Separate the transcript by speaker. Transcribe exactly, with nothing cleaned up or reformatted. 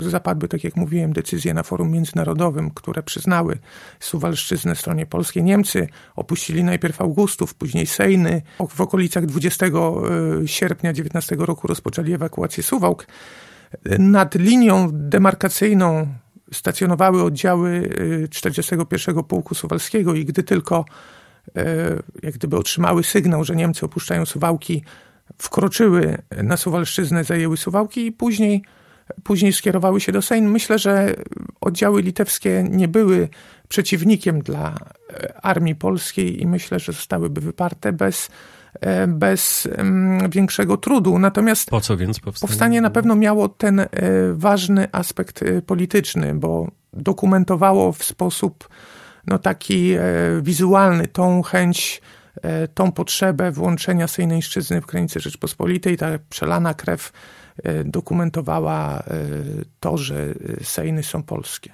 Speaker 1: zapadły, tak jak mówiłem, decyzje na forum międzynarodowym, które przyznały Suwalszczyznę stronie polskiej. Niemcy opuścili najpierw Augustów, później Sejny. W okolicach dwudziestego sierpnia dziewiętnastego roku rozpoczęli ewakuację Suwałk. Nad linią demarkacyjną stacjonowały oddziały czterdziestego pierwszego Pułku Suwalskiego i gdy tylko jak gdyby otrzymały sygnał, że Niemcy opuszczają Suwałki, wkroczyły na Suwalszczyznę, zajęły Suwałki i później, później skierowały się do Sejn. Myślę, że oddziały litewskie nie były przeciwnikiem dla armii polskiej i myślę, że zostałyby wyparte bez, bez większego trudu. Natomiast
Speaker 2: po co więc powstanie?
Speaker 1: Powstanie na pewno miało ten ważny aspekt polityczny, bo dokumentowało w sposób no, taki wizualny tą chęć, tą potrzebę włączenia Sejneńszczyzny w granice Rzeczpospolitej. Ta przelana krew dokumentowała to, że Sejny są polskie.